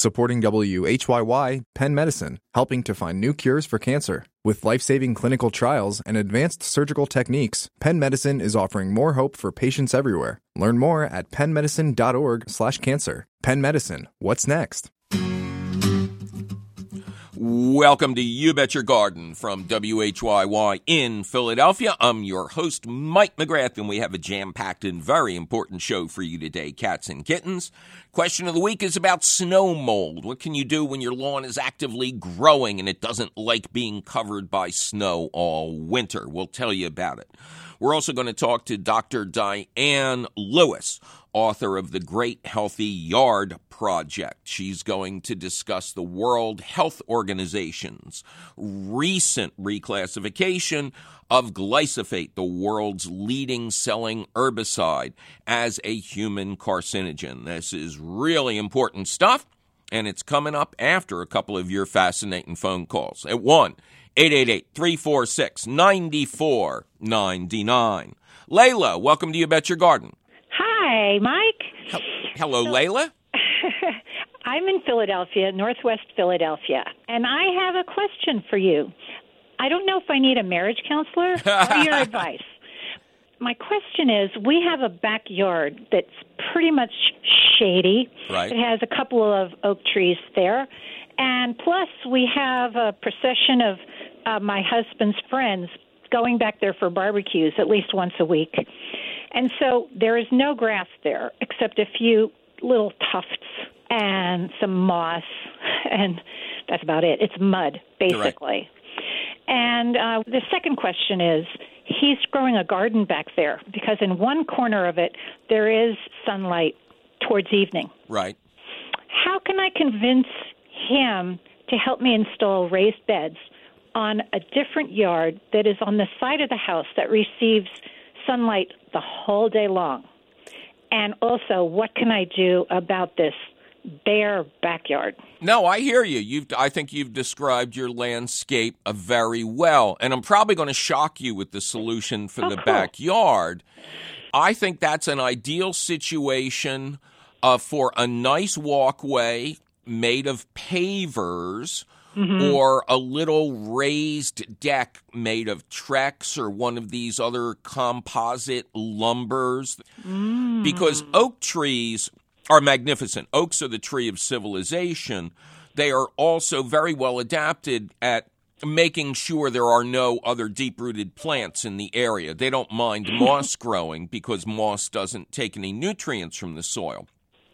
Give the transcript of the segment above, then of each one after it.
Supporting WHYY, Penn Medicine, helping to find new cures for cancer. With life-saving clinical trials and advanced surgical techniques, Penn Medicine is offering more hope for patients everywhere. Learn more at pennmedicine.org/cancer. Penn Medicine, what's next? Welcome to You Bet Your Garden from WHYY in Philadelphia. I'm your host, Mike McGrath, and we have a jam-packed and very important show for you today, cats and kittens. Question of the week is about snow mold. What can you do when your lawn is actively growing and it doesn't like being covered by snow all winter? We'll tell you about it. We're also going to talk to Dr. Diane Lewis, author of the Great Healthy Yard Project. She's going to discuss the World Health Organization's recent reclassification of glyphosate, the world's leading selling herbicide, as a human carcinogen. This is really important stuff, and it's coming up after a couple of your fascinating phone calls at 1-888-346-9499. Layla, welcome to You Bet Your Garden. Hi, Mike. Hello, Layla. I'm in Philadelphia, Northwest Philadelphia, and I have a question for you. I don't know if I need a marriage counselor or your advice. My question is, we have a backyard that's pretty much shady. Right. It has a couple of oak trees there, and plus we have a procession of my husband's friends going back there for barbecues at least once a week. And so there is no grass there except a few little tufts and some moss, and that's about it. It's mud, basically. Right. And the second question is, he's growing a garden back there because in one corner of it there is sunlight towards evening. Right. How can I convince him to help me install raised beds on a different yard that is on the side of the house that receives sunlight the whole day long? And also, what can I do about this bare backyard? No, I hear you. I think you've described your landscape very well. And I'm probably going to shock you with the solution for the backyard. I think that's an ideal situation for a nice walkway made of pavers, or a little raised deck made of Trex or one of these other composite lumbers. Because oak trees are magnificent. Oaks are the tree of civilization. They are also very well adapted at making sure there are no other deep-rooted plants in the area. They don't mind moss growing because moss doesn't take any nutrients from the soil.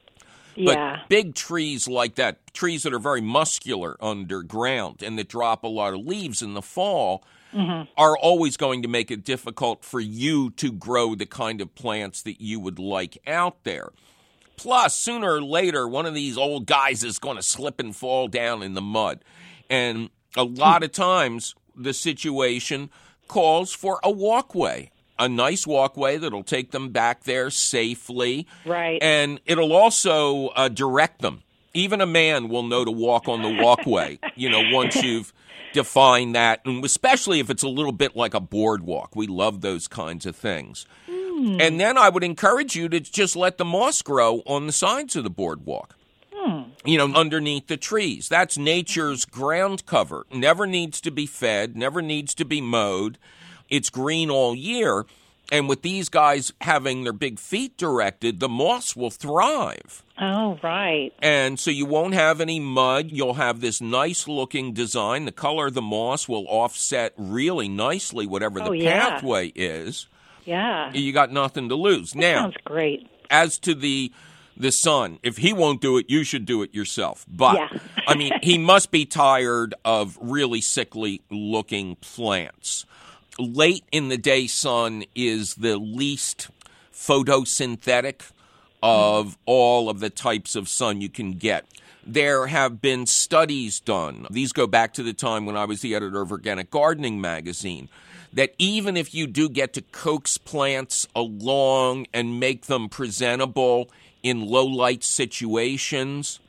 Yeah. But big trees like that, trees that are very muscular underground and that drop a lot of leaves in the fall, are always going to make it difficult for you to grow the kind of plants that you would like out there. Plus, sooner or later, one of these old guys is going to slip and fall down in the mud. And a lot of times, the situation calls for a walkway. A nice walkway that'll take them back there safely. Right. And it'll also direct them. Even a man will know to walk on the walkway, once you've defined that, and especially if it's a little bit like a boardwalk. We love those kinds of things. And then I would encourage you to just let the moss grow on the sides of the boardwalk. Underneath the trees. That's nature's ground cover. Never needs to be fed, never needs to be mowed. It's green all year, and with these guys having their big feet directed, the moss will thrive. Oh, right. And so you won't have any mud. You'll have this nice-looking design. The color of the moss will offset really nicely whatever the pathway is. Yeah. You got nothing to lose. That now, sounds great. As to the son, if he won't do it, you should do it yourself. But, he must be tired of really sickly-looking plants. Late in the day sun is the least photosynthetic of all of the types of sun you can get. There have been studies done. These go back to the time when I was the editor of Organic Gardening magazine, that even if you do get to coax plants along and make them presentable in low-light situations,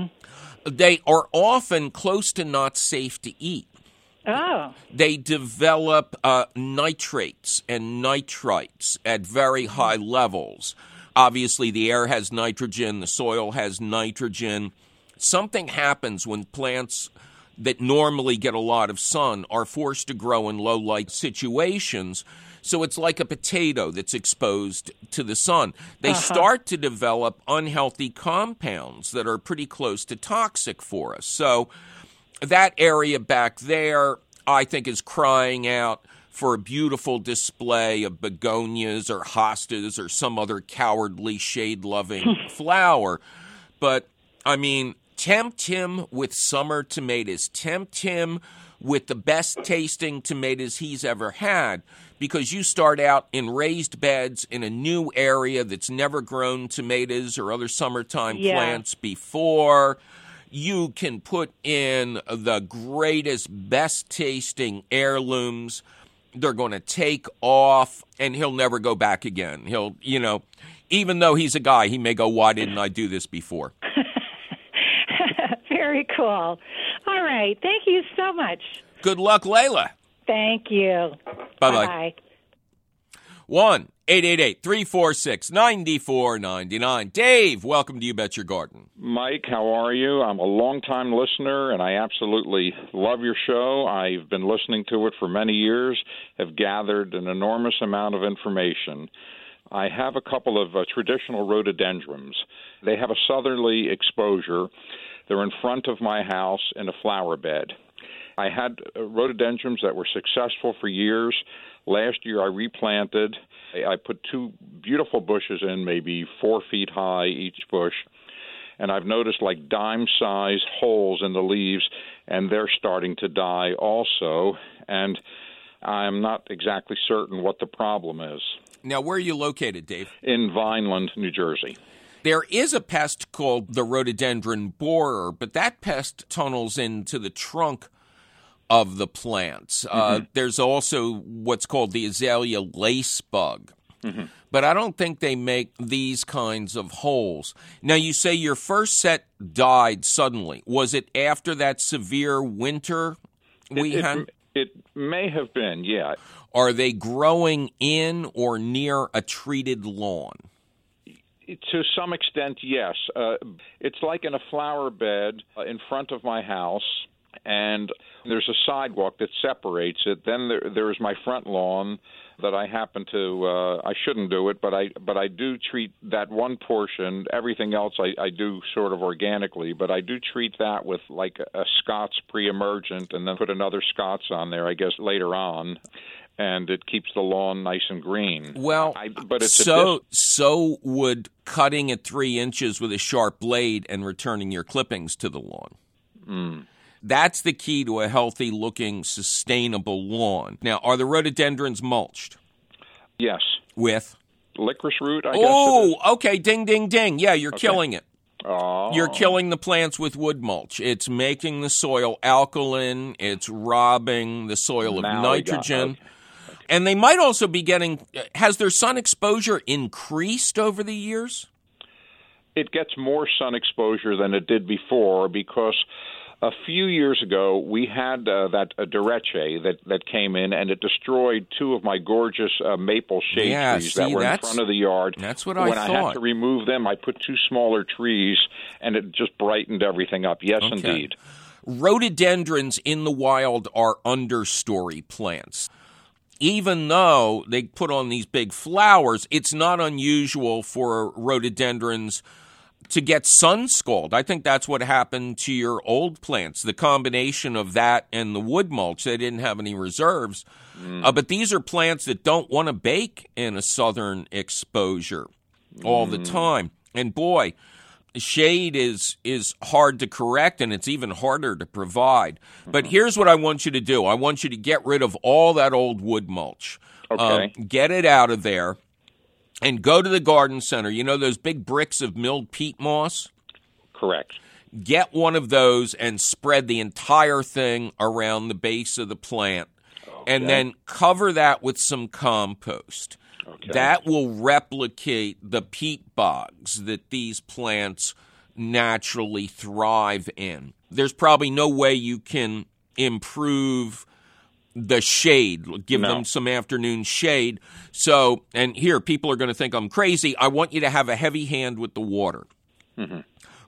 they are often close to not safe to eat. Oh. They develop nitrates and nitrites at very high levels. Obviously, the air has nitrogen, the soil has nitrogen, something happens when plants that normally get a lot of sun are forced to grow in low light situations. So it's like a potato that's exposed to the sun. They start to develop unhealthy compounds that are pretty close to toxic for us. So that area back there, I think, is crying out for a beautiful display of begonias or hostas or some other cowardly shade-loving flower. But, I mean, tempt him with summer tomatoes. Tempt him with the best-tasting tomatoes he's ever had, because you start out in raised beds in a new area that's never grown tomatoes or other summertime plants before. You can put in the greatest, best-tasting heirlooms. They're going to take off, and he'll never go back again. He'll, even though he's a guy, he may go, why didn't I do this before? Very cool. All right. Thank you so much. Good luck, Layla. Thank you. Bye-bye. 1-888-346-9499. Dave, welcome to You Bet Your Garden. Mike, how are you? I'm a longtime listener, and I absolutely love your show. I've been listening to it for many years, have gathered an enormous amount of information. I have a couple of traditional rhododendrons. They have a southerly exposure. They're in front of my house in a flower bed. I had rhododendrons that were successful for years. Last year I replanted. I put two beautiful bushes in, maybe 4 feet high each bush, and I've noticed like dime-sized holes in the leaves, and they're starting to die also, and I'm not exactly certain what the problem is. Now, where are you located, Dave? In Vineland, New Jersey. There is a pest called the rhododendron borer, but that pest tunnels into the trunk of the plants. There's also what's called the azalea lace bug. But I don't think they make these kinds of holes. Now, you say your first set died suddenly. Was it after that severe winter we had? It may have been, yeah. Are they growing in or near a treated lawn? To some extent, yes. It's like in a flower bed in front of my house, and there's a sidewalk that separates it. Then there's my front lawn that I happen to I shouldn't do it, but I do treat that one portion. Everything else I do sort of organically, but I do treat that with like a Scots pre-emergent, and then put another Scots on there, I guess, later on. And it keeps the lawn nice and green. Well, but it's so would cutting at 3 inches with a sharp blade and returning your clippings to the lawn. That's the key to a healthy-looking, sustainable lawn. Now, are the rhododendrons mulched? Yes. With? Licorice root, I guess. Oh, okay. Ding, ding, ding. Yeah, you're killing it. Oh. You're killing the plants with wood mulch. It's making the soil alkaline. It's robbing the soil of nitrogen. And they might also be getting – has their sun exposure increased over the years? It gets more sun exposure than it did before, because a few years ago we had that dereche that came in, and it destroyed 2 of my gorgeous maple shade trees that were in front of the yard. That's what I thought. When I had to remove them, I put 2 smaller trees, and it just brightened everything up. Yes, okay. Indeed. Rhododendrons in the wild are understory plants. Even though they put on these big flowers, it's not unusual for rhododendrons to get sun scald. I think that's what happened to your old plants, the combination of that and the wood mulch. They didn't have any reserves. But these are plants that don't want to bake in a southern exposure all the time. And boy, shade is hard to correct, and it's even harder to provide. But here's what I want you to do. I want you to get rid of all that old wood mulch. Okay. Get it out of there and go to the garden center. You know those big bricks of milled peat moss? Correct. Get one of those and spread the entire thing around the base of the plant. Okay. And then cover that with some compost. Okay. That will replicate the peat bogs that these plants naturally thrive in. There's probably no way you can improve the shade, give them some afternoon shade. So, and here, people are going to think I'm crazy. I want you to have a heavy hand with the water.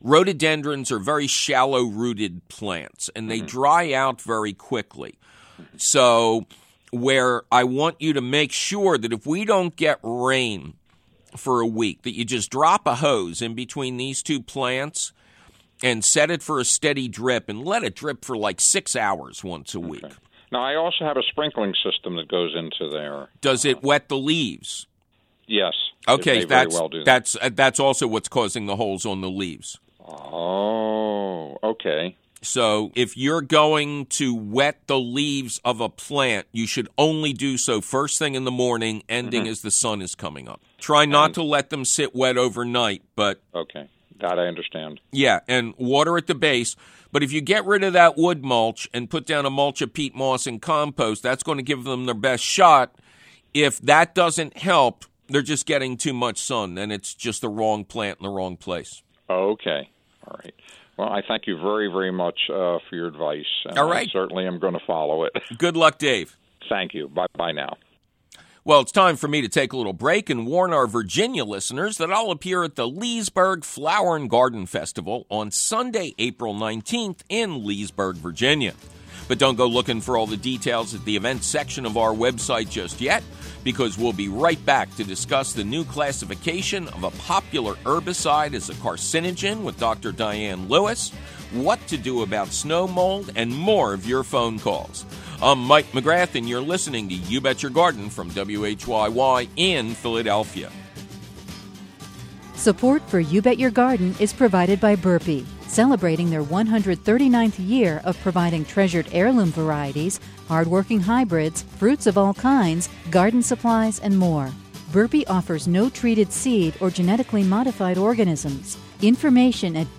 Rhododendrons are very shallow-rooted plants, and they dry out very quickly. So where I want you to make sure that if we don't get rain for a week, that you just drop a hose in between these two plants and set it for a steady drip and let it drip for like 6 hours once a week. Now, I also have a sprinkling system that goes into there. Does it wet the leaves? Yes. Okay, very well do that. that's also what's causing the holes on the leaves. Oh, okay. So if you're going to wet the leaves of a plant, you should only do so first thing in the morning, ending as the sun is coming up. Try not to let them sit wet overnight, but... Okay, that I understand. Yeah, and water at the base. But if you get rid of that wood mulch and put down a mulch of peat moss and compost, that's going to give them their best shot. If that doesn't help, they're just getting too much sun, and it's just the wrong plant in the wrong place. Okay, all right. Well, I thank you very, very much for your advice. And all right. I certainly am going to follow it. Good luck, Dave. Thank you. Bye now. Well, it's time for me to take a little break and warn our Virginia listeners that I'll appear at the Leesburg Flower and Garden Festival on Sunday, April 19th in Leesburg, Virginia. But don't go looking for all the details at the events section of our website just yet, because we'll be right back to discuss the new classification of a popular herbicide as a carcinogen with Dr. Diane Lewis, what to do about snow mold, and more of your phone calls. I'm Mike McGrath, and you're listening to You Bet Your Garden from WHYY in Philadelphia. Support for You Bet Your Garden is provided by Burpee, celebrating their 139th year of providing treasured heirloom varieties, hardworking hybrids, fruits of all kinds, garden supplies, and more. Burpee offers no treated seed or genetically modified organisms. Information at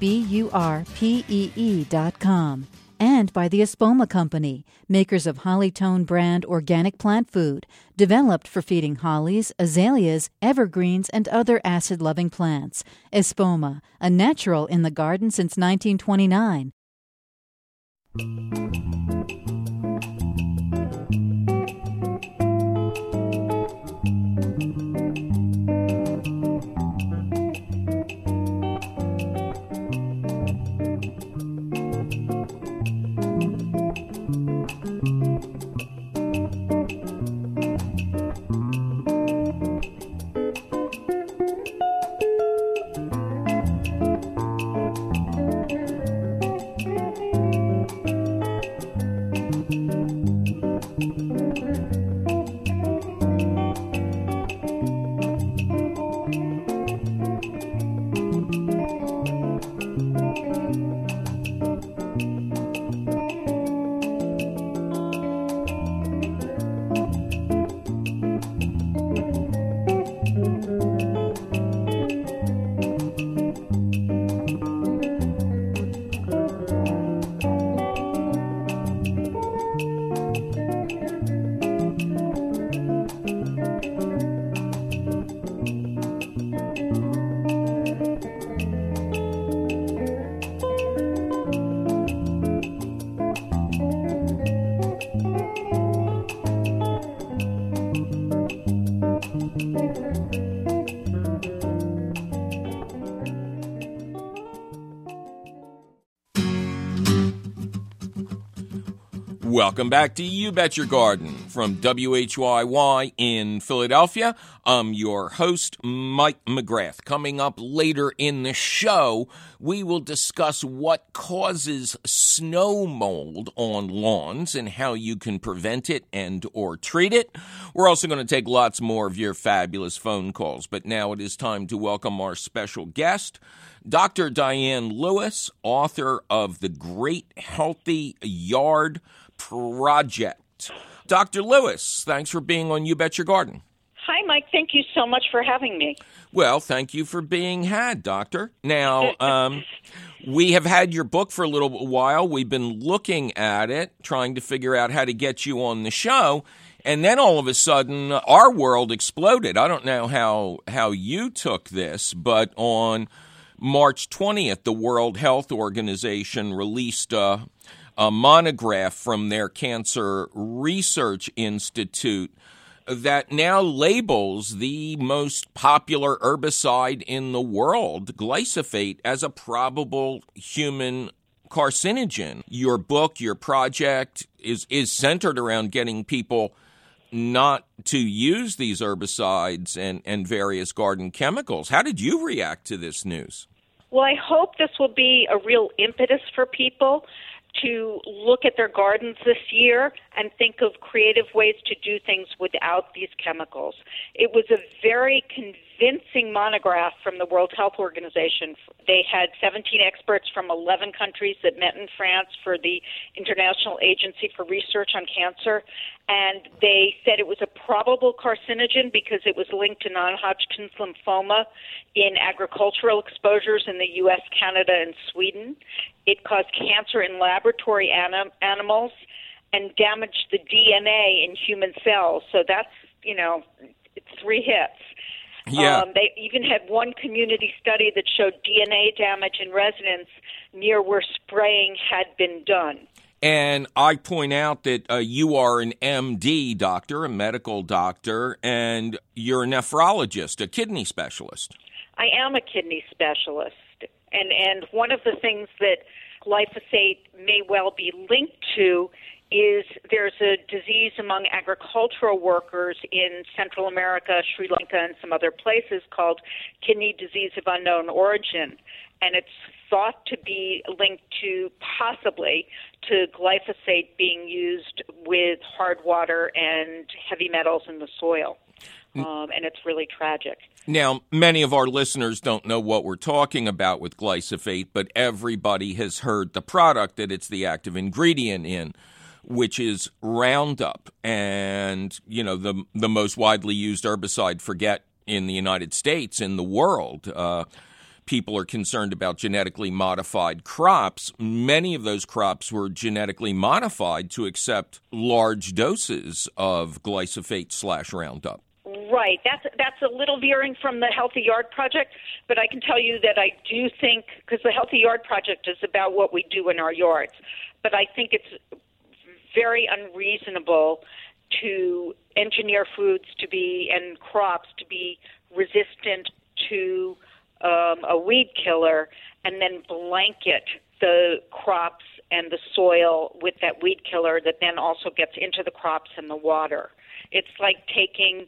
burpee.com. And by the Espoma Company, makers of Hollytone brand organic plant food, developed for feeding hollies, azaleas, evergreens, and other acid-loving plants. Espoma, a natural in the garden since 1929. Welcome back to You Bet Your Garden from WHYY in Philadelphia. I'm your host, Mike McGrath. Coming up later in the show, we will discuss what causes snow mold on lawns and how you can prevent it and or treat it. We're also going to take lots more of your fabulous phone calls. But now it is time to welcome our special guest, Dr. Diane Lewis, author of The Great Healthy Yard Project. Dr. Lewis, thanks for being on You Bet Your Garden. Hi, Mike. Thank you so much for having me. Well, thank you for being had, Doctor. Now, we have had your book for a little while. We've been looking at it, trying to figure out how to get you on the show. And then all of a sudden, our world exploded. I don't know how you took this, but on March 20th, the World Health Organization released a monograph from their Cancer Research Institute that now labels the most popular herbicide in the world, glyphosate, as a probable human carcinogen. Your book, your project is centered around getting people not to use these herbicides and various garden chemicals. How did you react to this news? Well, I hope this will be a real impetus for people to look at their gardens this year and think of creative ways to do things without these chemicals. It was a very convincing monograph from the World Health Organization. They had 17 experts from 11 countries that met in France for the International Agency for Research on Cancer, and they said it was a probable carcinogen because it was linked to non-Hodgkin's lymphoma in agricultural exposures in the U.S., Canada, and Sweden. It caused cancer in laboratory animals and damaged the DNA in human cells. So that's, it's 3 hits. Yeah. They even had one community study that showed DNA damage in residents near where spraying had been done. And I point out that you are an MD doctor, a medical doctor, and you're a nephrologist, a kidney specialist. I am a kidney specialist. And one of the things that glyphosate may well be linked to is there's a disease among agricultural workers in Central America, Sri Lanka, and some other places called kidney disease of unknown origin. And it's thought to be linked to possibly to glyphosate being used with hard water and heavy metals in the soil. And it's really tragic. Now, many of our listeners don't know what we're talking about with glyphosate, but everybody has heard the product that it's the active ingredient in, which is Roundup. And, the most widely used herbicide, forget in the United States, in the world. People are concerned about genetically modified crops. Many of those crops were genetically modified to accept large doses of glyphosate/Roundup. Right. That's a little veering from the Healthy Yard Project, but I can tell you that I do think, because the Healthy Yard Project is about what we do in our yards, but I think it's very unreasonable to engineer foods to be and crops to be resistant to a weed killer and then blanket the crops and the soil with that weed killer that then also gets into the crops and the water. It's like taking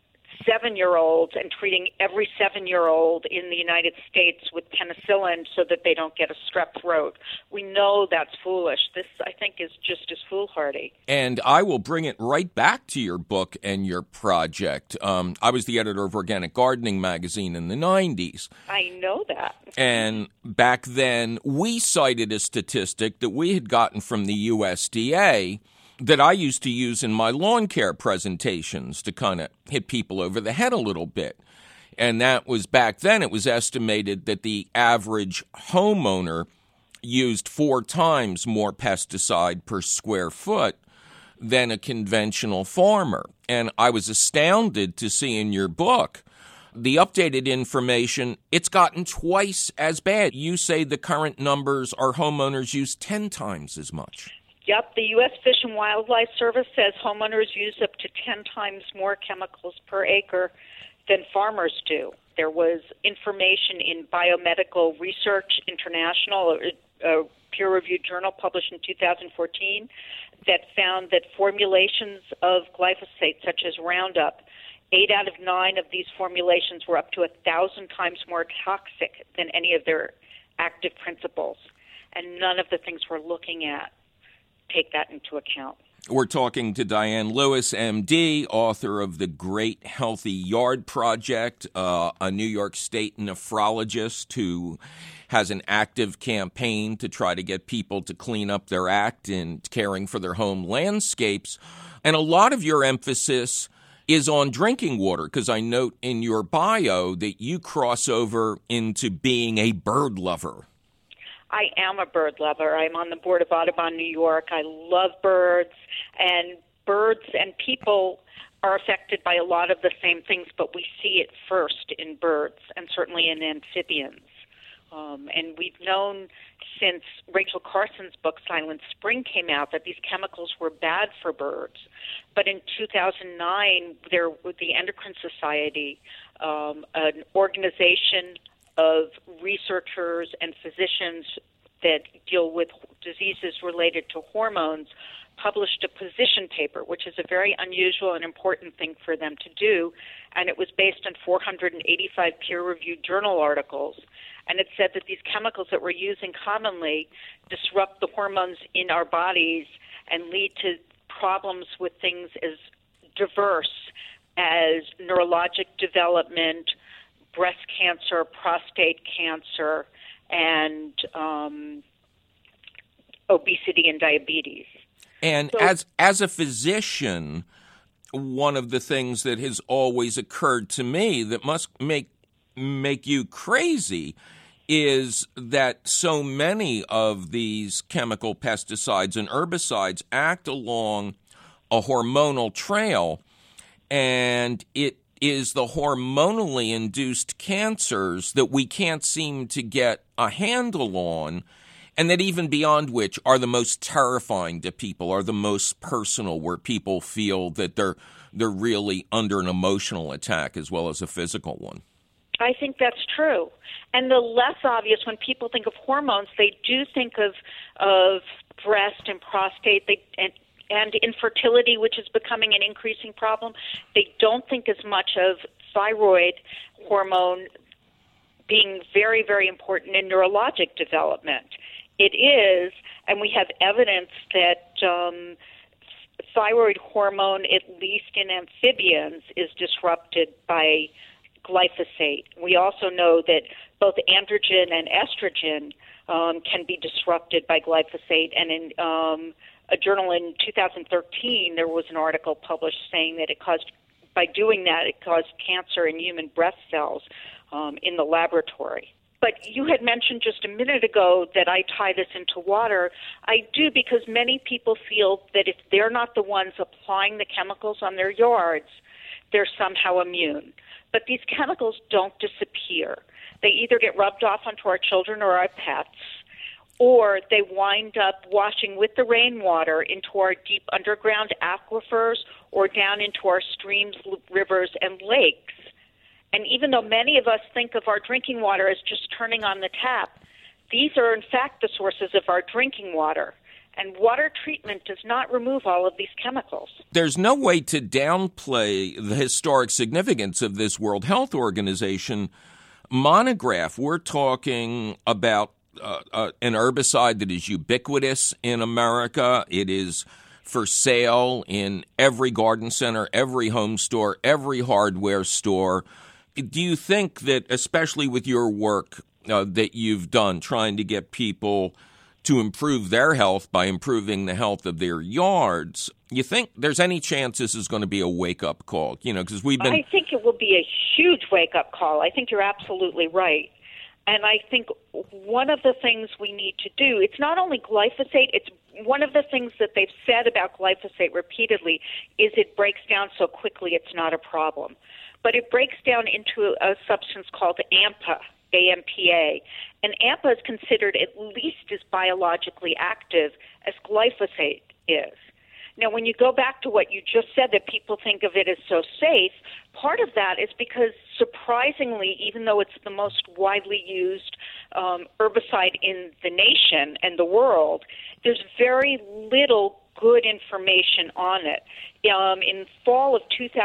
7-year-olds and treating every 7-year-old in the United States with penicillin so that they don't get a strep throat. We know that's foolish. This, I think, is just as foolhardy. And I will bring it right back to your book and your project. I was the editor of Organic Gardening magazine in the 90s. I know that. And back then, we cited a statistic that we had gotten from the USDA that I used to use in my lawn care presentations to kind of hit people over the head a little bit. And that was back then, it was estimated that the average homeowner used 4 times more pesticide per square foot than a conventional farmer. And I was astounded to see in your book the updated information, it's gotten twice as bad. You say the current numbers are homeowners use 10 times as much. Yep, the U.S. Fish and Wildlife Service says homeowners use up to 10 times more chemicals per acre than farmers do. There was information in Biomedical Research International, a peer-reviewed journal published in 2014, that found that formulations of glyphosate, such as Roundup, 8 out of 9 of these formulations were up to 1,000 times more toxic than any of their active principles. And none of the things we're looking at take that into account. We're talking to Diane Lewis, MD, author of The Great Healthy Yard Project, a New York State nephrologist who has an active campaign to try to get people to clean up their act in caring for their home landscapes. And a lot of your emphasis is on drinking water, because I note in your bio that you cross over into being a bird lover. I am a bird lover. I'm on the board of Audubon New York. I love birds, and people are affected by a lot of the same things, but we see it first in birds and certainly in amphibians. And we've known since Rachel Carson's book Silent Spring came out that these chemicals were bad for birds. But in 2009, the Endocrine Society, an organization of researchers and physicians that deal with diseases related to hormones, published a position paper, which is a very unusual and important thing for them to do, and it was based on 485 peer-reviewed journal articles. And it said that these chemicals that we're using commonly disrupt the hormones in our bodies and lead to problems with things as diverse as neurologic development, breast cancer, prostate cancer, and obesity and diabetes. And so, as a physician, one of the things that has always occurred to me that must make you crazy is that so many of these chemical pesticides and herbicides act along a hormonal trail, and it is the hormonally induced cancers that we can't seem to get a handle on, and that even beyond which are the most terrifying to people, are the most personal, where people feel that they're really under an emotional attack as well as a physical one. I think that's true. And the less obvious, when people think of hormones, they do think of breast and prostate and infertility, which is becoming an increasing problem. They don't think as much of thyroid hormone being very, very important in neurologic development. It is, and we have evidence that thyroid hormone, at least in amphibians, is disrupted by glyphosate. We also know that both androgen and estrogen can be disrupted by glyphosate. And in a journal in 2013, there was an article published saying that it caused cancer in human breast cells in the laboratory. But you had mentioned just a minute ago that I tie this into water. I do, because many people feel that if they're not the ones applying the chemicals on their yards, they're somehow immune. But these chemicals don't disappear. They either get rubbed off onto our children or our pets, or they wind up washing with the rainwater into our deep underground aquifers or down into our streams, rivers, and lakes. And even though many of us think of our drinking water as just turning on the tap, these are in fact the sources of our drinking water. And water treatment does not remove all of these chemicals. There's no way to downplay the historic significance of this World Health Organization monograph. We're talking about an herbicide that is ubiquitous in America. It is for sale in every garden center, every home store, every hardware store. Do you think that, especially with your work that you've done trying to get people to improve their health by improving the health of their yards, you think there's any chance this is going to be a wake-up call? Because I think it will be a huge wake-up call. I think you're absolutely right. And I think one of the things we need to do, it's not only glyphosate, it's one of the things that they've said about glyphosate repeatedly is it breaks down so quickly it's not a problem. But it breaks down into a substance called AMPA, AMPA. And AMPA is considered at least as biologically active as glyphosate is. Now, when you go back to what you just said, that people think of it as so safe, part of that is because, surprisingly, even though it's the most widely used herbicide in the nation and the world, there's very little good information on it. In fall of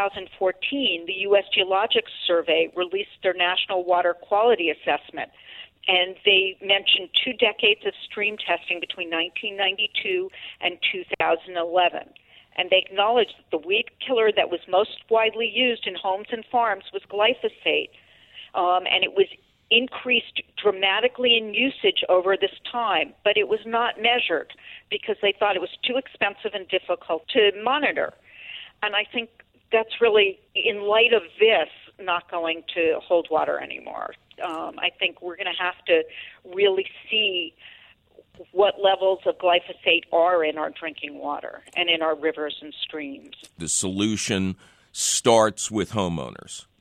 2014, the U.S. Geological Survey released their National Water Quality Assessment, and they mentioned 2 decades of stream testing between 1992 and 2011. And they acknowledged that the weed killer that was most widely used in homes and farms was glyphosate, and it was increased dramatically in usage over this time, but it was not measured because they thought it was too expensive and difficult to monitor. And I think that's really, in light of this, not going to hold water anymore. I think we're going to have to really see what levels of glyphosate are in our drinking water and in our rivers and streams. The solution starts with homeowners.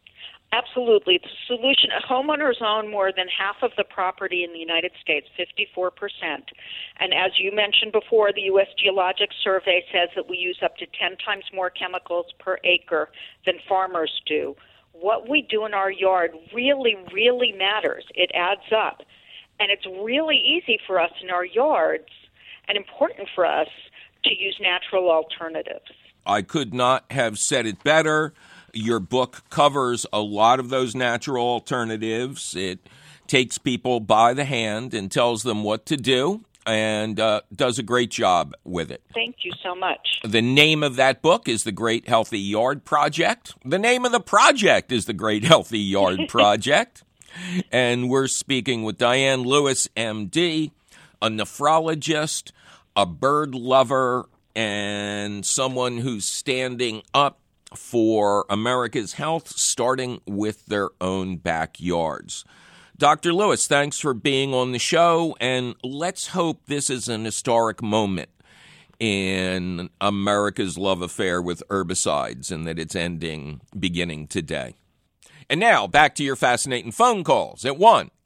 Absolutely. The solution, homeowners own more than half of the property in the United States, 54%. And as you mentioned before, the U.S. Geologic Survey says that we use up to 10 times more chemicals per acre than farmers do. What we do in our yard really, really matters. It adds up. And it's really easy for us in our yards and important for us to use natural alternatives. I could not have said it better. Your book covers a lot of those natural alternatives. It takes people by the hand and tells them what to do and does a great job with it. Thank you so much. The name of that book is The Great Healthy Yard Project. The name of the project is The Great Healthy Yard Project. And we're speaking with Diane Lewis, MD, a nephrologist, a bird lover, and someone who's standing up for America's health, starting with their own backyards. Dr. Lewis, thanks for being on the show, and let's hope this is an historic moment in America's love affair with herbicides and that it's ending beginning today. And now, back to your fascinating phone calls at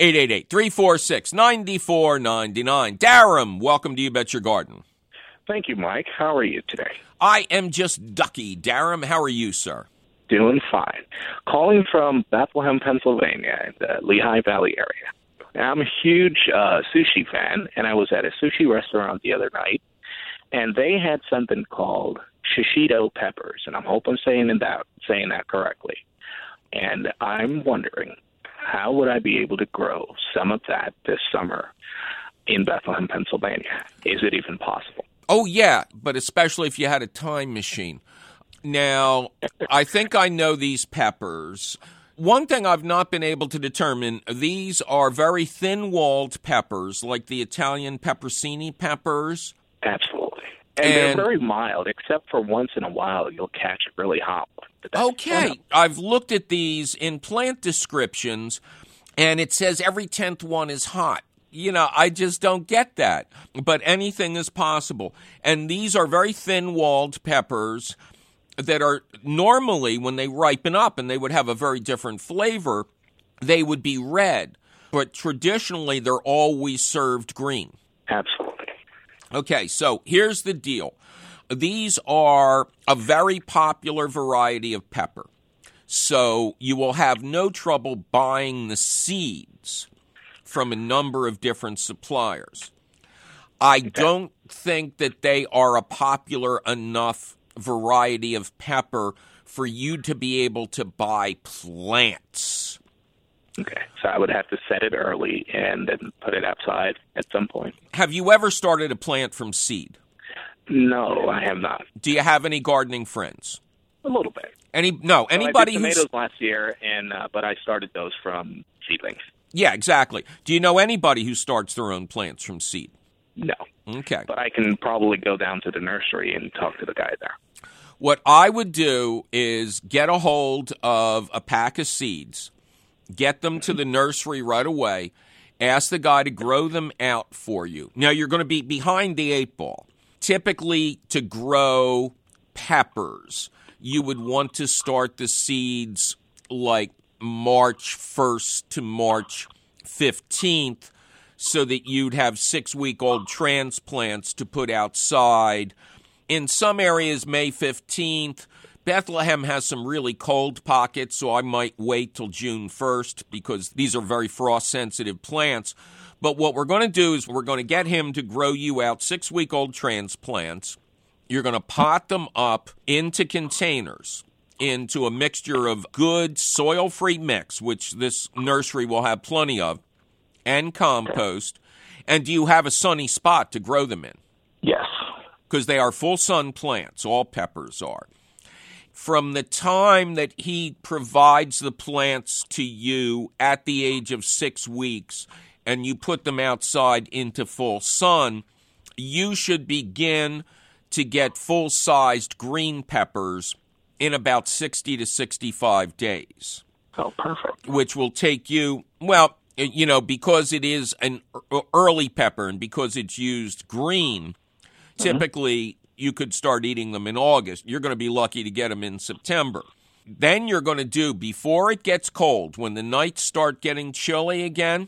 1-888-346-9499. Darren, welcome to You Bet Your Garden. Thank you, Mike. How are you today? I am just ducky. Darren, how are you, sir? Doing fine. Calling from Bethlehem, Pennsylvania, in the Lehigh Valley area. I'm a huge sushi fan, and I was at a sushi restaurant the other night, and they had something called shishito peppers, and I hope I'm saying that correctly. And I'm wondering, how would I be able to grow some of that this summer in Bethlehem, Pennsylvania? Is it even possible? Oh, yeah, but especially if you had a time machine. Now, I think I know these peppers. One thing I've not been able to determine, these are very thin-walled peppers, like the Italian pepperoncini peppers. Absolutely. And they're very mild, except for once in a while you'll catch a really hot one. Okay. I've looked at these in plant descriptions, and it says every 10th one is hot. You know, I just don't get that. But anything is possible. And these are very thin-walled peppers that are normally, when they ripen up and they would have a very different flavor, they would be red. But traditionally, they're always served green. Absolutely. Okay, so here's the deal. These are a very popular variety of pepper. So you will have no trouble buying the seeds from a number of different suppliers. I don't think that they are a popular enough variety of pepper for you to be able to buy plants. Okay, so I would have to set it early and then put it outside at some point. Have you ever started a plant from seed? No, I have not. Do you have any gardening friends? A little bit. Anybody I did tomatoes last year, but I started those from seedlings. Yeah, exactly. Do you know anybody who starts their own plants from seed? No. Okay. But I can probably go down to the nursery and talk to the guy there. What I would do is get a hold of a pack of seeds, get them to the nursery right away, ask the guy to grow them out for you. Now, you're going to be behind the eight ball. Typically, to grow peppers, you would want to start the seeds like March 1st to March 15th so that you'd have 6-week-old transplants to put outside. In some areas, May 15th. Bethlehem has some really cold pockets, so I might wait till June 1st because these are very frost-sensitive plants. But what we're going to do is we're going to get him to grow you out 6-week-old transplants. You're going to pot them up into containers, into a mixture of good soil-free mix, which this nursery will have plenty of, and compost. And do you have a sunny spot to grow them in? Yes. Because they are full sun plants, all peppers are. From the time that he provides the plants to you at the age of 6 weeks and you put them outside into full sun, you should begin to get full-sized green peppers in about 60 to 65 days. Oh, perfect. Which will take you, well, you know, because it is an early pepper and because it's used green, typically you could start eating them in August. You're going to be lucky to get them in September. then you're going to do, before it gets cold, when the nights start getting chilly again,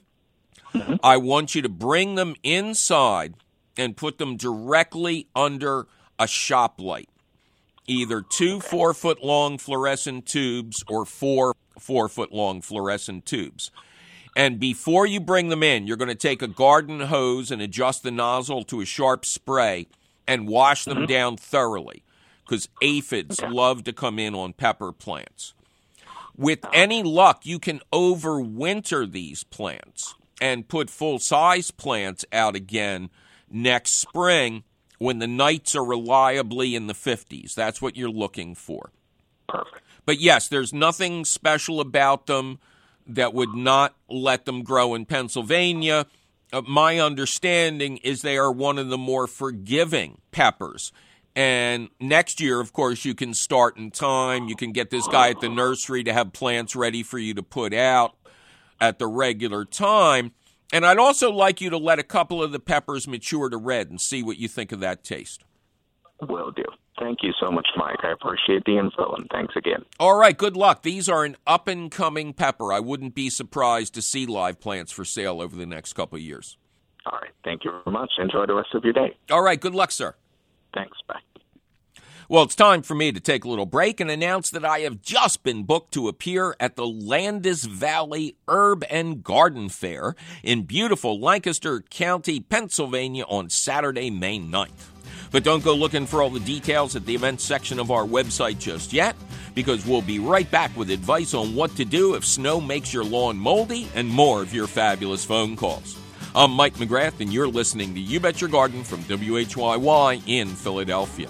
I want you to bring them inside and put them directly under a shop light. Either 2 4-foot-long fluorescent tubes or 4 4-foot-long fluorescent tubes. And before you bring them in, you're going to take a garden hose and adjust the nozzle to a sharp spray and wash them down thoroughly, because aphids love to come in on pepper plants. With any luck, you can overwinter these plants and put full-size plants out again next spring when the nights are reliably in the 50s. That's what you're looking for. Perfect. But yes, there's nothing special about them that would not let them grow in Pennsylvania. My understanding is they are one of the more forgiving peppers. And next year, of course, you can start in time. You can get this guy at the nursery to have plants ready for you to put out at the regular time. And I'd also like you to let a couple of the peppers mature to red and see what you think of that taste. Will do. Thank you so much, Mike. I appreciate the info, and thanks again. All right, good luck. These are an up-and-coming pepper. I wouldn't be surprised to see live plants for sale over the next couple of years. All right. Thank you very much. Enjoy the rest of your day. All right, good luck, sir. Thanks. Bye. Well, it's time for me to take a little break and announce that I have just been booked to appear at the Landis Valley Herb and Garden Fair in beautiful Lancaster County, Pennsylvania on Saturday, May 9th. But don't go looking for all the details at the events section of our website just yet, because we'll be right back with advice on what to do if snow makes your lawn moldy and more of your fabulous phone calls. I'm Mike McGrath, and you're listening to You Bet Your Garden from WHYY in Philadelphia.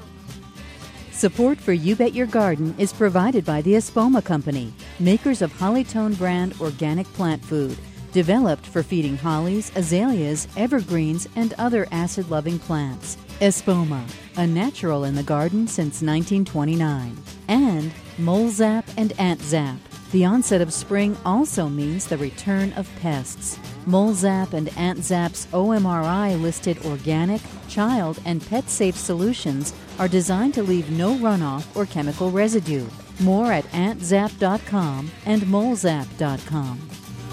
Support for You Bet Your Garden is provided by the Espoma Company, makers of Hollytone brand organic plant food, developed for feeding hollies, azaleas, evergreens, and other acid-loving plants. Espoma, a natural in the garden since 1929. And Mole Zap and Ant Zap. The onset of spring also means the return of pests. Mole Zap and Ant Zap's OMRI-listed organic, child, and pet-safe solutions are designed to leave no runoff or chemical residue. More at antzap.com and molezap.com.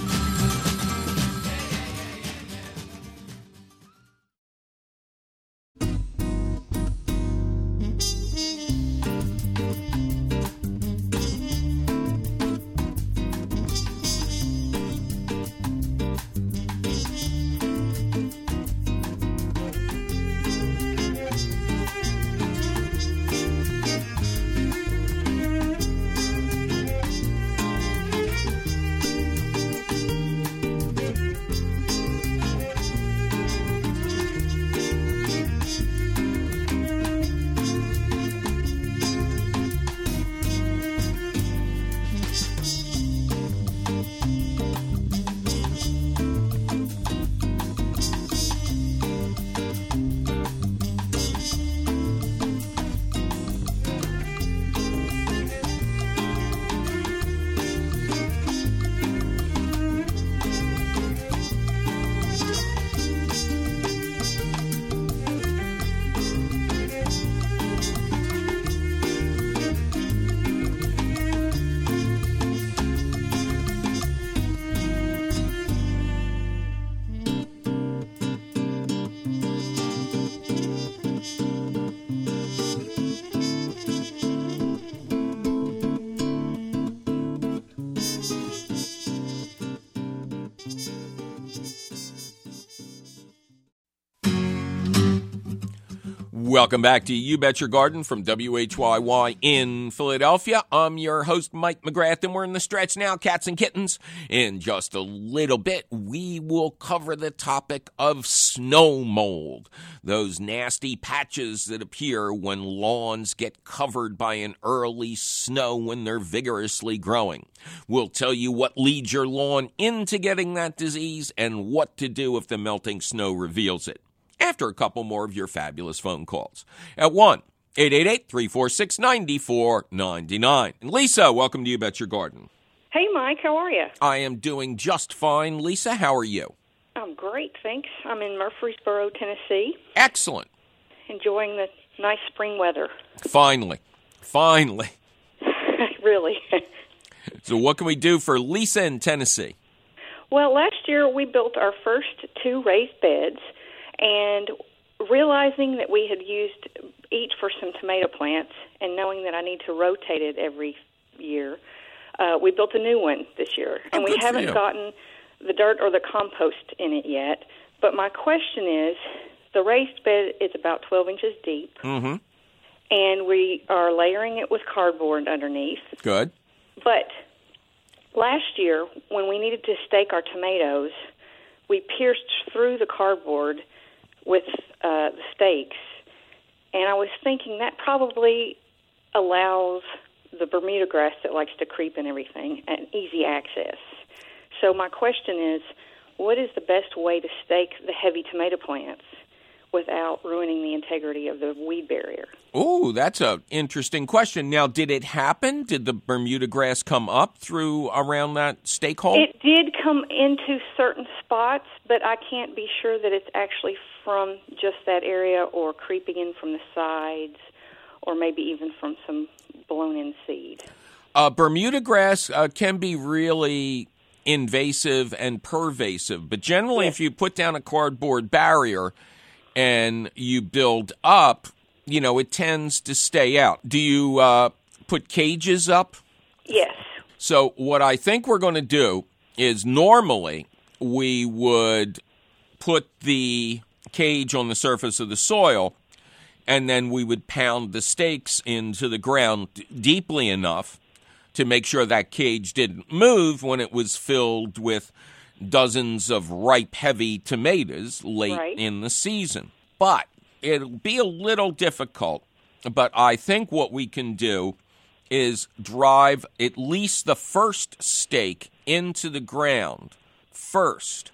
Welcome back to You Bet Your Garden from WHYY in Philadelphia. I'm your host, Mike McGrath, and we're in the stretch now, cats and kittens. In just a little bit, we will cover the topic of snow mold, those nasty patches that appear when lawns get covered by an early snow when they're vigorously growing. We'll tell you what leads your lawn into getting that disease and what to do if the melting snow reveals it, after a couple more of your fabulous phone calls at 1-888-346-9499. And Lisa, welcome to You Bet Your Garden. Hey, Mike, how are you? I am doing just fine. Lisa, how are you? I'm great, thanks. I'm in Murfreesboro, Tennessee. Excellent. Enjoying the nice spring weather. Finally. Really. So what can we do for Lisa in Tennessee? Well, last year we built our first 2 raised beds, and realizing that we had used each for some tomato plants and knowing that I need to rotate it every year, we built a new one this year. And we haven't gotten the dirt or the compost in it yet. But my question is, the raised bed is about 12 inches deep, Mm-hmm. and we are layering it with cardboard underneath. Good. But last year, when we needed to stake our tomatoes, we pierced through the cardboard with the stakes, and I was thinking that probably allows the Bermuda grass that likes to creep and everything an easy access. So my question is, what is the best way to stake the heavy tomato plants without ruining the integrity of the weed barrier? Oh, that's an interesting question. Now, did it happen? Did the Bermuda grass come up through around that stake hole? It did come into certain spots, but I can't be sure that it's actually from just that area or creeping in from the sides or maybe even from some blown-in seed. Bermuda grass can be really invasive and pervasive, but generally if you put down a cardboard barrier and you build up, you know, it tends to stay out. Do you put cages up? Yes. So what I think we're going to do is normally we would put the cage on the surface of the soil, and then we would pound the stakes into the ground deeply enough to make sure that cage didn't move when it was filled with dozens of ripe, heavy tomatoes late in the season. But it'll be a little difficult, but I think what we can do is drive at least the first stake into the ground first.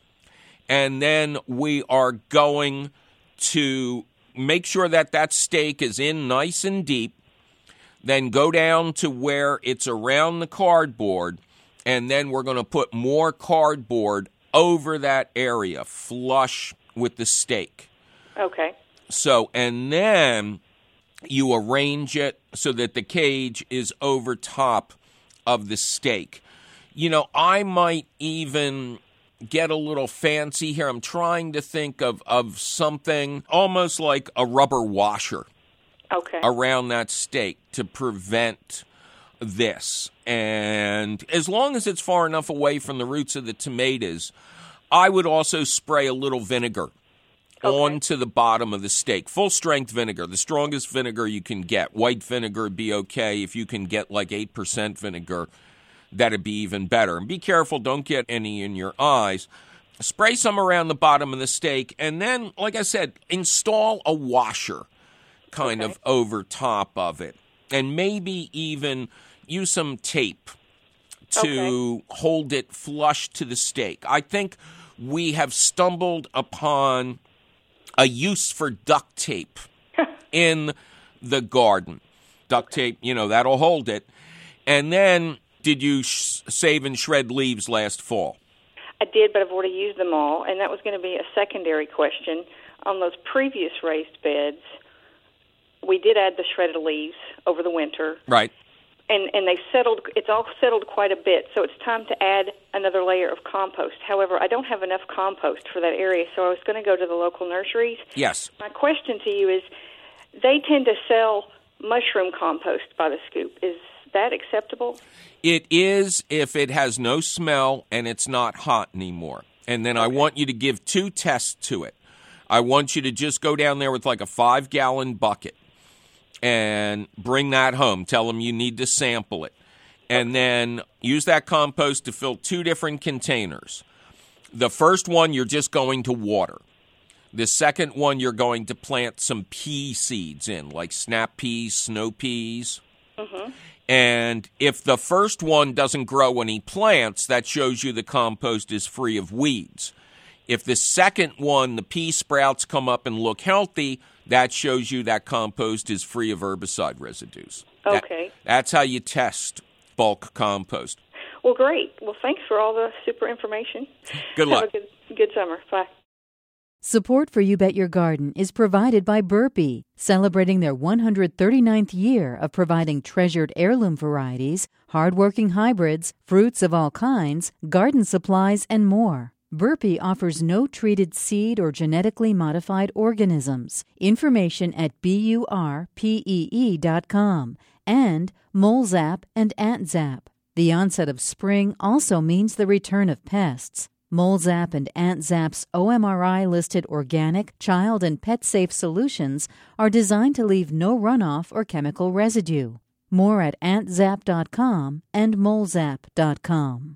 And then we are going to make sure that that stake is in nice and deep, then go down to where it's around the cardboard, and then we're going to put more cardboard over that area, flush with the stake. Okay. So, and then you arrange it so that the cage is over top of the stake. You know, I might even get a little fancy here. I'm trying to think of something almost like a rubber washer around that stake to prevent this. And as long as it's far enough away from the roots of the tomatoes, I would also spray a little vinegar onto the bottom of the stake. Full-strength vinegar, the strongest vinegar you can get. White vinegar would be okay. If you can get like 8% vinegar, that'd be even better. And be careful, don't get any in your eyes. Spray some around the bottom of the stake, and then, like I said, install a washer kind of over top of it. And maybe even use some tape to hold it flush to the stake. I think we have stumbled upon a use for duct tape in the garden. Duct tape, you know, that'll hold it. And then, did you save and shred leaves last fall? I did, but I've already used them all, and that was going to be a secondary question. On those previous raised beds, we did add the shredded leaves over the winter. Right. And they've settled, it's all settled quite a bit, so it's time to add another layer of compost. However, I don't have enough compost for that area, so I was going to go to the local nurseries. Yes. My question to you is, they tend to sell mushroom compost by the scoop. Is that acceptable? It is if it has no smell and it's not hot anymore. And then I want you to give 2 tests to it. I want you to just go down there with like a 5-gallon bucket and bring that home. Tell them you need to sample it. And then use that compost to fill 2 different containers. The first one you're just going to water. The second one you're going to plant some pea seeds in, like snap peas, snow peas. Mm-hmm. And if the first one doesn't grow any plants, that shows you the compost is free of weeds. If the second one, the pea sprouts come up and look healthy, that shows you that compost is free of herbicide residues. Okay. That's how you test bulk compost. Well, great. Well, thanks for all the super information. Good luck. Have a good summer. Bye. Support for You Bet Your Garden is provided by Burpee, celebrating their 139th year of providing treasured heirloom varieties, hardworking hybrids, fruits of all kinds, garden supplies, and more. Burpee offers no treated seed or genetically modified organisms. Information at burpee.com and Molezap and AntZap. The onset of spring also means the return of pests. Molezap and AntZap's OMRI-listed organic, child, and pet-safe solutions are designed to leave no runoff or chemical residue. More at antzap.com and molezap.com.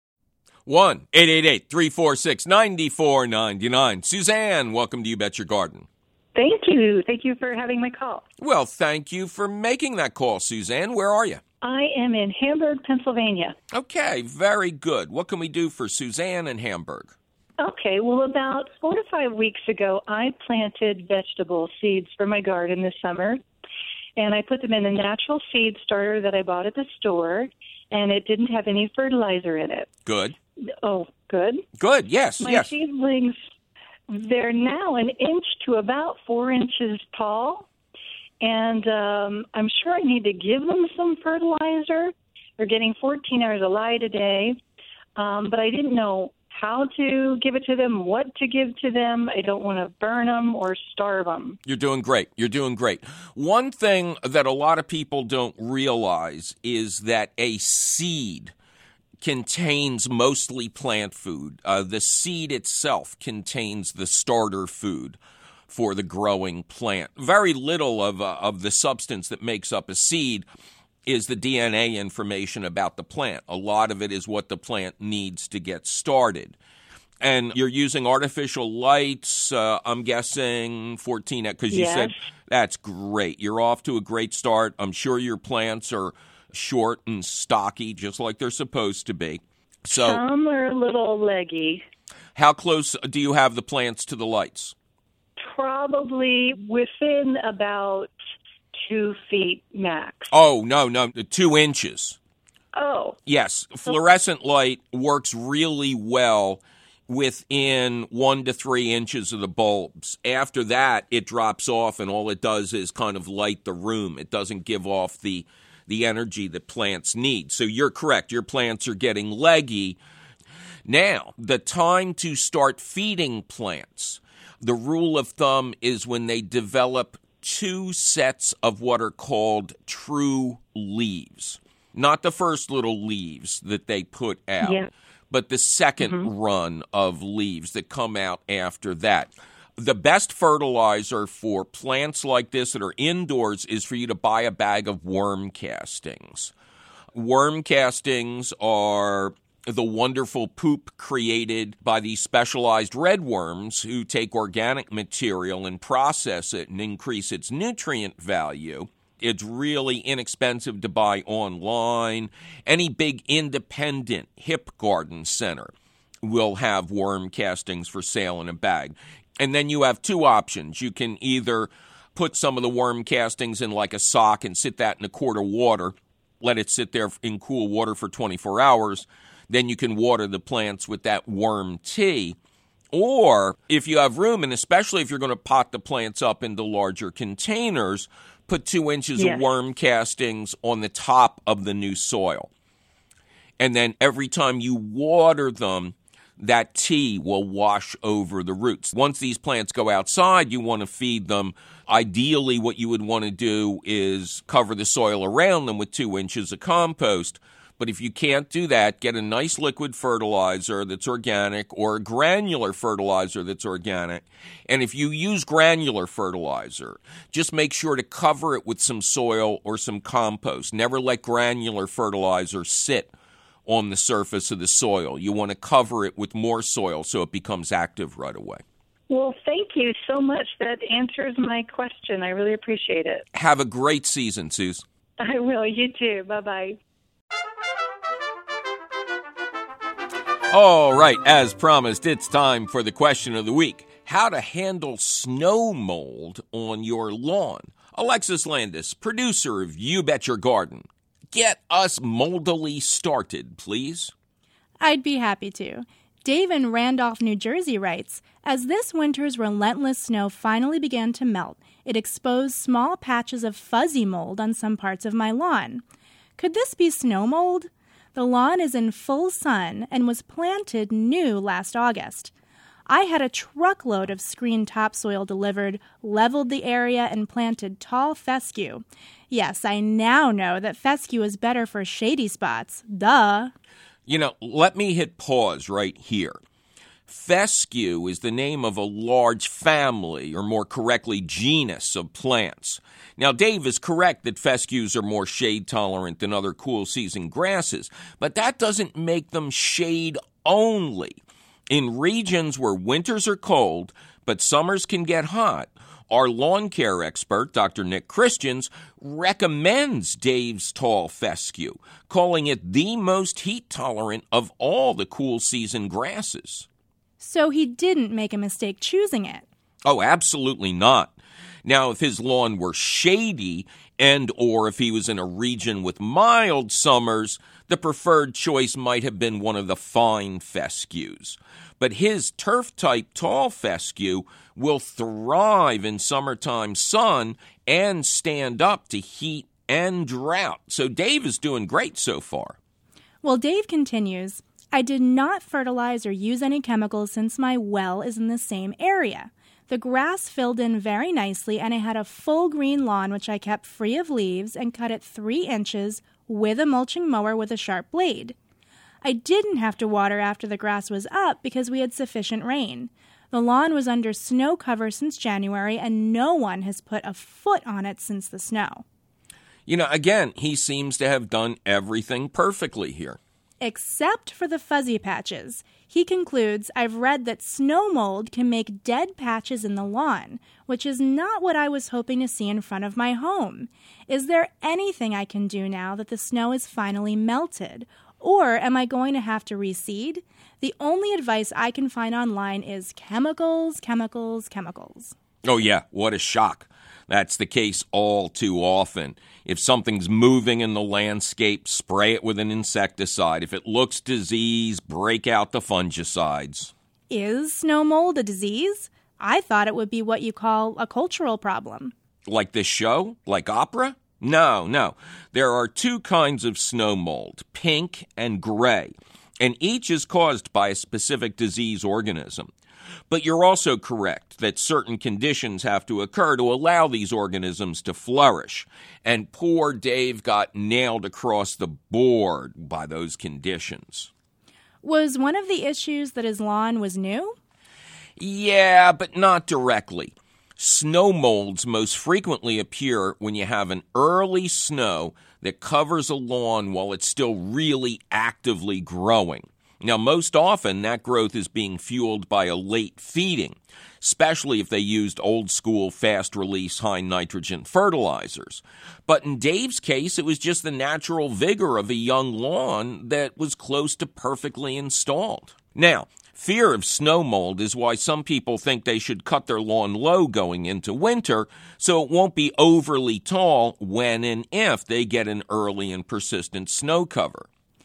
1-888-346-9499. Suzanne, welcome to You Bet Your Garden. Thank you. Thank you for having my call. Well, thank you for making that call, Suzanne. Where are you? I am in Hamburg, Pennsylvania. Okay, very good. What can we do for Suzanne in Hamburg? Okay, well, about 4 to 5 weeks ago, I planted vegetable seeds for my garden this summer, and I put them in a natural seed starter that I bought at the store, and it didn't have any fertilizer in it. Good. Oh, good? Good, yes, My yes. seedlings, they're now 1 inch to about 4 inches tall, and I'm sure I need to give them some fertilizer. They're getting 14 hours of light a day, but I didn't know how to give it to them, what to give to them. I don't want to burn them or starve them. You're doing great. You're doing great. One thing that a lot of people don't realize is that a seed contains mostly plant food. The seed itself contains the starter food for the growing plant. Very little of the substance that makes up a seed is the DNA information about the plant. A lot of it is what the plant needs to get started. And you're using artificial lights, I'm guessing 14, because you said that's great. You're off to a great start. I'm sure your plants are short and stocky, just like they're supposed to be. So, some are a little leggy. How close do you have the plants to the lights? Probably within about 2 feet max. Oh, no, 2 inches. Oh. Yes, fluorescent light works really well within 1 to 3 inches of the bulbs. After that, it drops off, and all it does is kind of light the room. It doesn't give off the energy that plants need. So you're correct. Your plants are getting leggy. Now, the time to start feeding plants, the rule of thumb is when they develop 2 sets of what are called true leaves. Not the first little leaves that they put out, but the second run of leaves that come out after that. The best fertilizer for plants like this that are indoors is for you to buy a bag of worm castings. Worm castings are the wonderful poop created by these specialized redworms who take organic material and process it and increase its nutrient value. It's really inexpensive to buy online. Any big independent hip garden center will have worm castings for sale in a bag. And then you have 2 options. You can either put some of the worm castings in like a sock and sit that in a quart of water, let it sit there in cool water for 24 hours. Then you can water the plants with that worm tea. Or if you have room, and especially if you're going to pot the plants up into larger containers, put 2 inches of worm castings on the top of the new soil. And then every time you water them, that tea will wash over the roots. Once these plants go outside, you want to feed them. Ideally, what you would want to do is cover the soil around them with 2 inches of compost. But if you can't do that, get a nice liquid fertilizer that's organic or a granular fertilizer that's organic. And if you use granular fertilizer, just make sure to cover it with some soil or some compost. Never let granular fertilizer sit on the surface of the soil. You want to cover it with more soil so it becomes active right away. Well, thank you so much. That answers my question. I really appreciate it. Have a great season, Suze. I will. You too. Bye-bye. All right, as promised, it's time for the question of the week. How to handle snow mold on your lawn. Alexis Landis, producer of You Bet Your Garden. Get us moldily started, please. I'd be happy to. Dave in Randolph, New Jersey writes, as this winter's relentless snow finally began to melt, it exposed small patches of fuzzy mold on some parts of my lawn. Could this be snow mold? The lawn is in full sun and was planted new last August. I had a truckload of screen topsoil delivered, leveled the area, and planted tall fescue. Yes, I now know that fescue is better for shady spots. Duh. You know, let me hit pause right here. Fescue is the name of a large family, or more correctly, genus of plants. Now, Dave is correct that fescues are more shade-tolerant than other cool-season grasses, but that doesn't make them shade-only. In regions where winters are cold, but summers can get hot, our lawn care expert, Dr. Nick Christians, recommends Dave's tall fescue, calling it the most heat-tolerant of all the cool-season grasses. So he didn't make a mistake choosing it. Oh, absolutely not. Now, if his lawn were shady and or if he was in a region with mild summers, the preferred choice might have been one of the fine fescues. But his turf-type tall fescue will thrive in summertime sun and stand up to heat and drought. So Dave is doing great so far. Well, Dave continues, I did not fertilize or use any chemicals since my well is in the same area. The grass filled in very nicely, and I had a full green lawn which I kept free of leaves and cut it 3 inches with a mulching mower with a sharp blade. I didn't have to water after the grass was up because we had sufficient rain. The lawn was under snow cover since January, and no one has put a foot on it since the snow. You know, again, he seems to have done everything perfectly here. Except for the fuzzy patches. He concludes, I've read that snow mold can make dead patches in the lawn, which is not what I was hoping to see in front of my home. Is there anything I can do now that the snow is finally melted? Or am I going to have to reseed? The only advice I can find online is chemicals, chemicals, chemicals. Oh, yeah, what a shock. That's the case all too often. If something's moving in the landscape, spray it with an insecticide. If it looks diseased, break out the fungicides. Is snow mold a disease? I thought it would be what you call a cultural problem. Like this show? Like opera? No. There are 2 kinds of snow mold, pink and gray, and each is caused by a specific disease organism. But you're also correct that certain conditions have to occur to allow these organisms to flourish. And poor Dave got nailed across the board by those conditions. Was one of the issues that his lawn was new? Yeah, but not directly. Snow molds most frequently appear when you have an early snow that covers a lawn while it's still really actively growing. Now, most often, that growth is being fueled by a late feeding, especially if they used old-school, fast-release, high-nitrogen fertilizers. But in Dave's case, it was just the natural vigor of a young lawn that was close to perfectly installed. Now, fear of snow mold is why some people think they should cut their lawn low going into winter so it won't be overly tall when and if they get an early and persistent snow cover.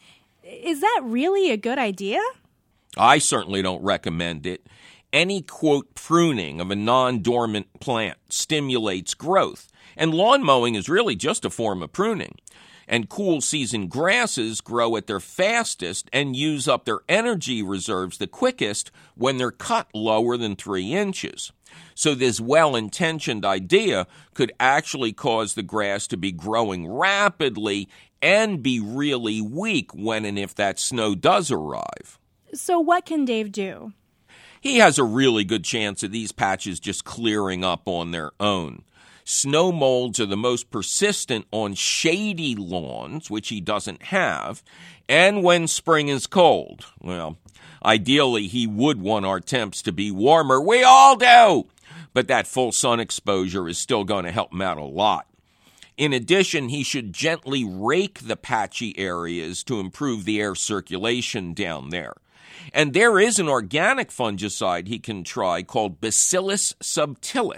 Is that really a good idea? I certainly don't recommend it. Any, quote, pruning of a non-dormant plant stimulates growth, and lawn mowing is really just a form of pruning. And cool-season grasses grow at their fastest and use up their energy reserves the quickest when they're cut lower than 3 inches. So this well-intentioned idea could actually cause the grass to be growing rapidly and be really weak when and if that snow does arrive. So what can Dave do? He has a really good chance of these patches just clearing up on their own. Snow molds are the most persistent on shady lawns, which he doesn't have, and when spring is cold. Well, ideally, he would want our temps to be warmer. We all do! But that full sun exposure is still going to help him out a lot. In addition, he should gently rake the patchy areas to improve the air circulation down there. And there is an organic fungicide he can try called Bacillus subtilis.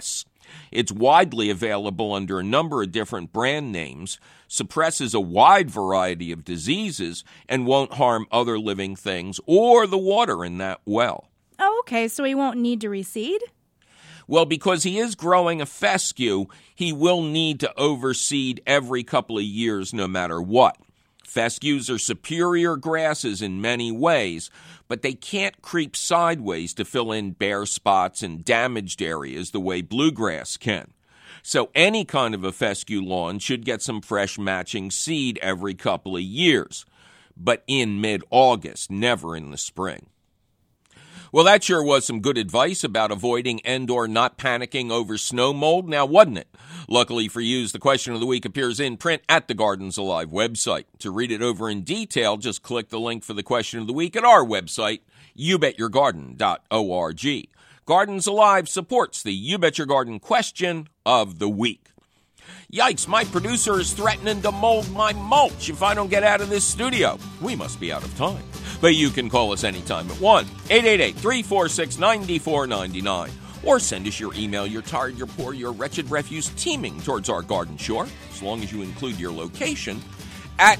It's widely available under a number of different brand names, suppresses a wide variety of diseases, and won't harm other living things or the water in that well. Oh, okay, so he won't need to reseed? Well, because he is growing a fescue, he will need to overseed every couple of years no matter what. Fescues are superior grasses in many ways, but they can't creep sideways to fill in bare spots and damaged areas the way bluegrass can. So any kind of a fescue lawn should get some fresh matching seed every couple of years, but in mid-August, never in the spring. Well, that sure was some good advice about avoiding and/or not panicking over snow mold, now wasn't it? Luckily for you, the question of the week appears in print at the Gardens Alive website. To read it over in detail, just click the link for the question of the week at our website, youbetyourgarden.org. Gardens Alive supports the You Bet Your Garden question of the week. Yikes, my producer is threatening to mold my mulch if I don't get out of this studio. We must be out of time. But you can call us anytime at 1-888-346-9499. Or send us your email, your tired, your poor, your wretched refuse teeming towards our garden shore, as long as you include your location, at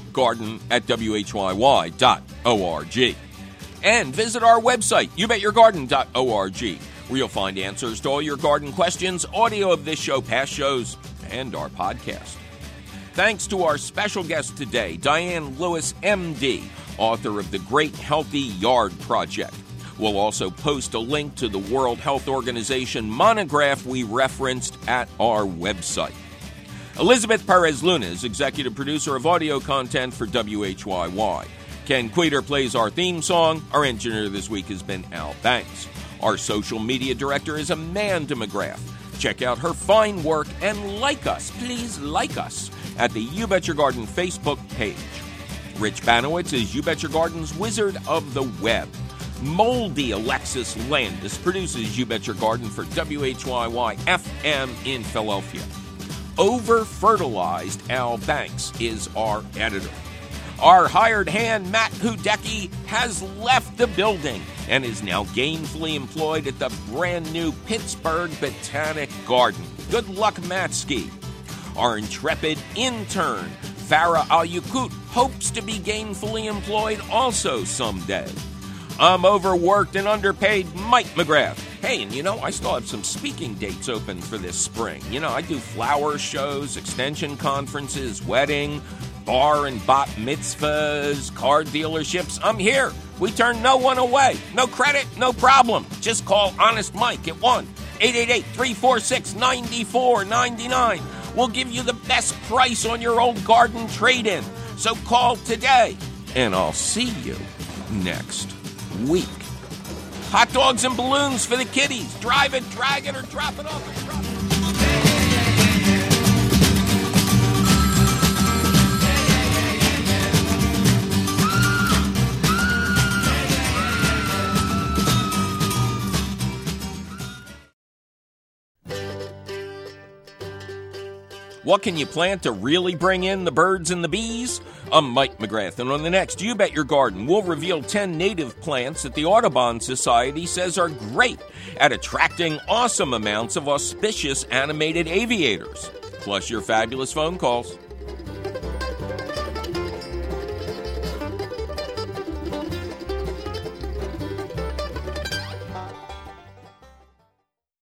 garden@whyy.org. And visit our website, youbetyourgarden.org, where you'll find answers to all your garden questions, audio of this show, past shows, and our podcast. Thanks to our special guest today, Diane Lewis, MD, author of The Great Healthy Yard Project. We'll also post a link to the World Health Organization monograph we referenced at our website. Elizabeth Perez-Luna is executive producer of audio content for WHYY. Ken Queter plays our theme song. Our engineer this week has been Al Banks. Our social media director is Amanda McGrath. Check out her fine work and like us, please like us, at the You Bet Your Garden Facebook page. Rich Banowitz is You Bet Your Garden's Wizard of the Web. Moldy Alexis Landis produces You Bet Your Garden for WHYY-FM in Philadelphia. Over-fertilized Al Banks is our editor. Our hired hand, Matt Hudecki, has left the building and is now gainfully employed at the brand new Pittsburgh Botanic Garden. Good luck, Matsky. Our intrepid intern, Farah Al-Yakut, hopes to be gainfully employed also someday. I'm overworked and underpaid Mike McGrath. Hey, and I still have some speaking dates open for this spring. I do flower shows, extension conferences, wedding, bar and bat mitzvahs, car dealerships. I'm here. We turn no one away. No credit, no problem. Just call Honest Mike at 1-888-346-9499. We'll give you the best price on your old garden trade-in. So call today, and I'll see you next week. Hot dogs and balloons for the kiddies. Drive it, drag it, or drop it off the truck. What can you plant to really bring in the birds and the bees? I'm Mike McGrath, and on the next You Bet Your Garden, we'll reveal 10 native plants that the Audubon Society says are great at attracting awesome amounts of auspicious animated aviators. Plus your fabulous phone calls.